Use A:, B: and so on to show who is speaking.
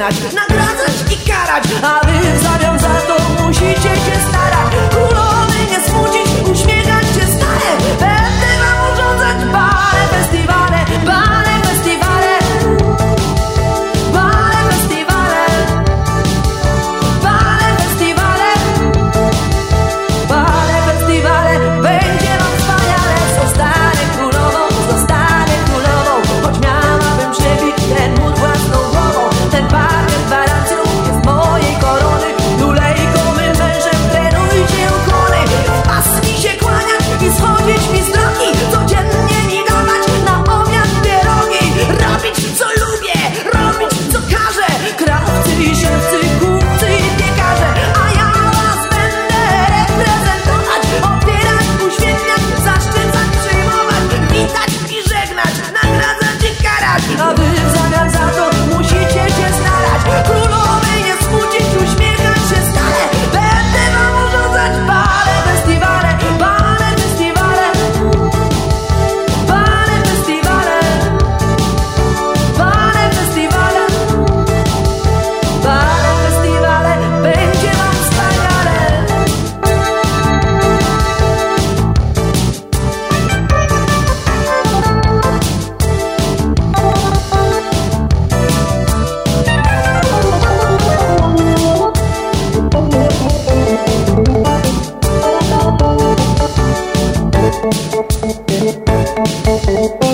A: żegnać, nagradzać i karać, a wy w zamian za to musicie się starać. Królowy nie smucić, uśmiechać się stale. Będę wam urządzać bale, festiwale, bale, festiwale, bale, festiwale, bale, festiwale, bale, festiwale. Będzie wam wspaniale. Zostanę królową, choć miałabym przebić ten mur własną głową. Ten parkiet gwarancją jest mojej korony. Julejko, my mężem trenujcie ukłony. W pas mi się kłaniać i schodzić mi z drogi. Codziennie mi dawać na obiad pierogi. Robić co lubię, robić co każę. Krawcy i szewcy, kupcy i piekarze. A ja was będę reprezentować, opierać, uświetniać, zaszczycać, przyjmować, witać i żegnać, nagradzać i karać. A wy w zamian za to musicie się starać. Królowej nie smucić, uśmiechać się stale. Będę wam urządzać bale, festiwale, bale, festiwale, bale, festiwale, bale, festiwale, bale, festiwale. Będzie wam wspaniale.
B: Thank you.